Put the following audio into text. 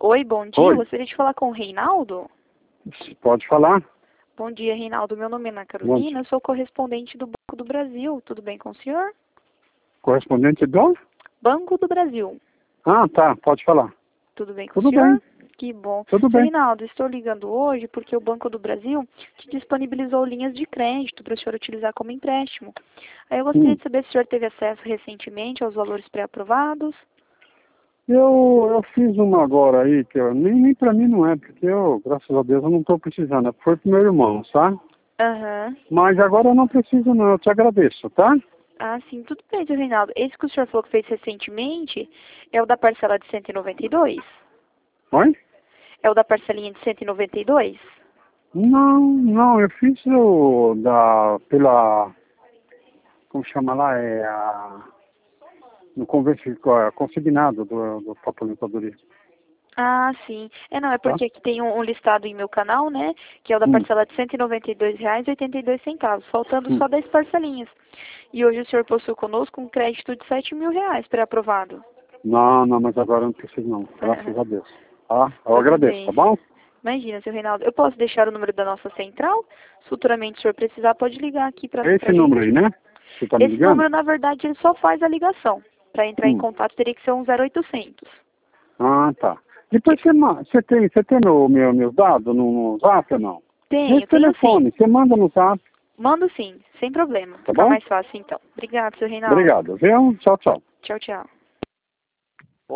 Oi, bom dia. Oi. Gostaria de falar com o Reinaldo? Pode falar? Bom dia, Reinaldo. Meu nome é Ana Bom Carolina, dia. eu sou correspondente do Banco do Brasil. Tudo bem com o senhor? Correspondente do? Banco do Brasil. Ah, tá. Pode falar. Tudo bem com o Tudo senhor? bem. Que bom. Tudo Seu bem. Reinaldo, estou ligando hoje porque o Banco do Brasil te disponibilizou linhas de crédito para o senhor utilizar como empréstimo. Aí eu gostaria de saber se o senhor teve acesso recentemente aos valores pré-aprovados. Eu fiz uma agora aí, que nem pra mim não é, porque graças a Deus, eu não tô precisando. Foi pro meu irmão, tá? Aham. Mas agora eu não preciso não, eu te agradeço, tá? Ah, sim, tudo bem, seu Reinaldo. Esse que o senhor falou que fez recentemente é o da parcela de 192? Oi? É o da parcelinha de 192? Não, eu fiz como chama lá, no consignado do aposentadoria, Ah, sim. Não, é tá? porque aqui tem um listado em meu canal, né, que é o da Hum, parcela de R$ 192,82, faltando hum. só 10 parcelinhas. E hoje o senhor possui conosco um crédito de R$ 7.000 pré-aprovado. Não, mas agora eu não preciso não, graças a Deus. Tá? Eu Tudo agradeço, tá bem. bom? Imagina, seu Reinaldo. Eu posso deixar o número da nossa central? Se futuramente o senhor precisar, pode ligar aqui pra Esse número aí, gente. né? Você tá me Esse ligando? número, na verdade, ele só faz a ligação. Para entrar em Hum. contato, teria que ser um 0800. Ah, tá. Que- Depois você tem meus dados no zap ou não? Nesse Tenho sim. telefone, você manda no zap, Mando sim, sem problema. tá Fica bom? mais fácil então. Obrigado, seu Reinaldo. Obrigado, viu? Tchau, tchau. Tchau, tchau.